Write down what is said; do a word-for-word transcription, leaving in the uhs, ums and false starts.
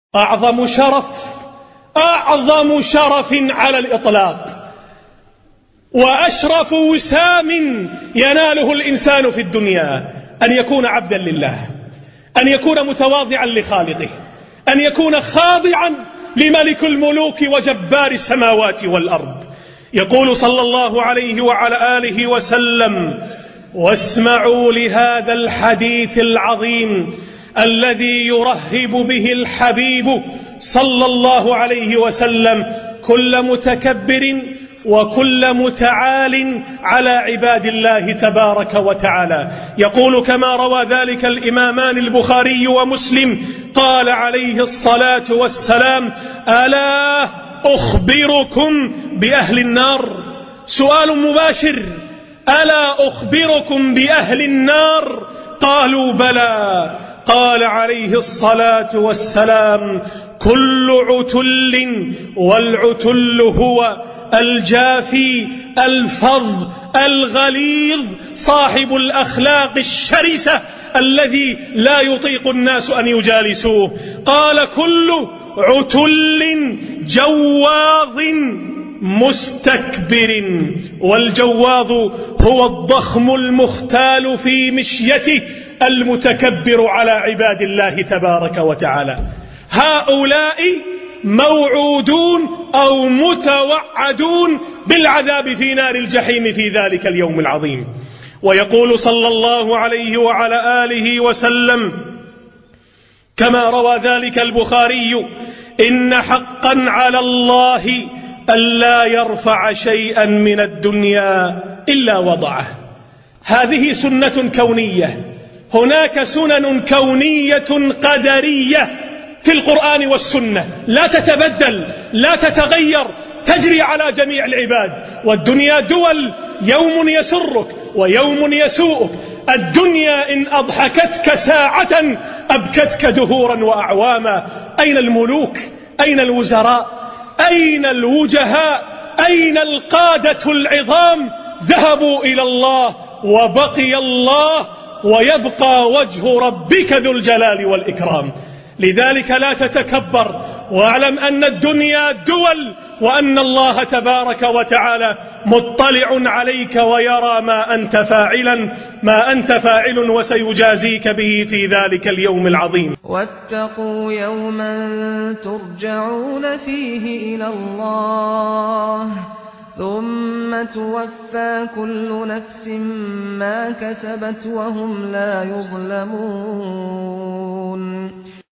أعظم شرف أعظم شرف على الإطلاق وأشرف وسام يناله الإنسان في الدنيا أن يكون عبدا لله، أن يكون متواضعا لخالقه، أن يكون خاضعا لملك الملوك وجبار السماوات والأرض. يقول صلى الله عليه وعلى آله وسلم: واسمعوا لهذا الحديث العظيم الذي يرهب به الحبيب صلى الله عليه وسلم كل متكبر وكل متعال على عباد الله تبارك وتعالى. يقول كما روى ذلك الإمامان البخاري ومسلم: قال عليه الصلاة والسلام: ألا أخبركم بأهل النار؟ سؤال مباشر: ألا أخبركم بأهل النار؟ قالوا بلى. قال عليه الصلاة والسلام: كل عتل، والعتل هو الجافي الفظ الغليظ صاحب الأخلاق الشرسة الذي لا يطيق الناس أن يجالسوه. قال: كل عتل جواظ مستكبر، والجواظ هو الضخم المختال في مشيته المتكبر على عباد الله تبارك وتعالى. هؤلاء موعودون أو متوعدون بالعذاب في نار الجحيم في ذلك اليوم العظيم. ويقول صلى الله عليه وعلى آله وسلم كما روى ذلك البخاري: إن حقا على الله ألا يرفع شيئا من الدنيا إلا وضعه. هذه سنة كونية. هناك سنن كونية قدرية في القرآن والسنة لا تتبدل لا تتغير، تجري على جميع العباد. والدنيا دول، يوم يسرك ويوم يسوءك. الدنيا إن أضحكتك ساعة أبكتك دهورا وأعواما. أين الملوك؟ أين الوزراء؟ أين الوجهاء؟ أين القادة العظام؟ ذهبوا إلى الله وبقي الله، ويبقى وجه ربك ذو الجلال والإكرام. لذلك لا تتكبر، واعلم أن الدنيا دول، وأن الله تبارك وتعالى مطلع عليك ويرى ما أنت فاعلا ما أنت فاعل وسيجازيك به في ذلك اليوم العظيم. واتقوا يوما ترجعون فيه إلى الله ثم توفى كل نفس ما كسبت وهم لا يظلمون.